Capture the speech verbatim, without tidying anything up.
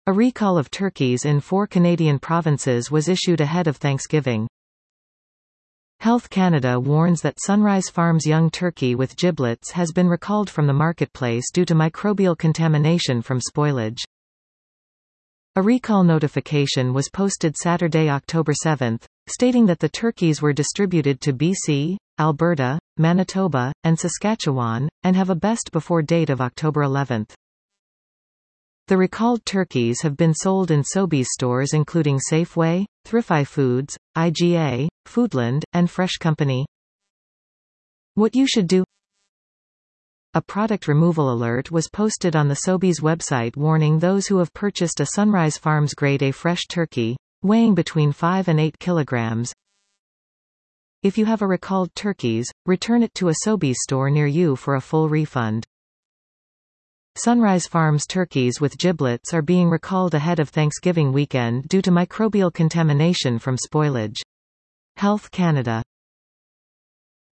A recall of turkeys in four Canadian provinces was issued ahead of Thanksgiving. Health Canada warns that Sunrise Farms young turkey with giblets has been recalled from the marketplace due to microbial contamination from spoilage. A recall notification was posted Saturday, October seventh, stating that the turkeys were distributed to B C, Alberta, Manitoba, and Saskatchewan, and have a best before date of October eleventh. The recalled turkeys have been sold in Sobeys stores including Safeway, Thrifty Foods, I G A, Foodland, and Fresh Company. What you should do. A product removal alert was posted on the Sobeys website warning those who have purchased a Sunrise Farms Grade A fresh turkey, weighing between five and eight kilograms. If you have a recalled turkeys, return it to a Sobeys store near you for a full refund. Sunrise Farms turkeys with giblets are being recalled ahead of Thanksgiving weekend due to microbial contamination from spoilage. Health Canada